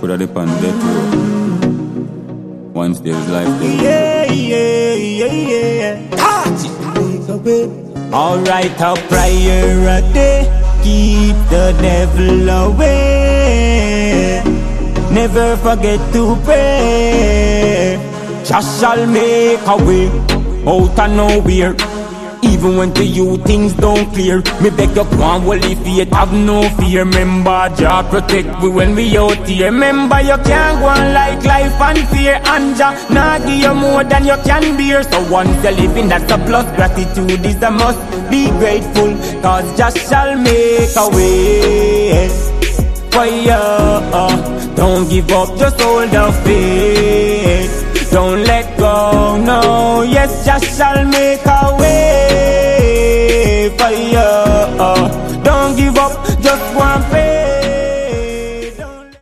could have dip on death row. Once there's life there. Yeah. Alright, our priority, keep the devil away. Never forget to pray. Just shall make a way out of nowhere. Even when to you things don't clear, me beg you go and hold the faith, have no fear. Remember Jah protect we when we out here. Remember you can't go on like life and fear. And Jah nah give you more than you can bear. So once you're living that's a plus, gratitude is a must. Be grateful, cause Jah shall make a way for you. Don't give up, just hold the faith. Don't let go, no, yes, Jah shall make a way.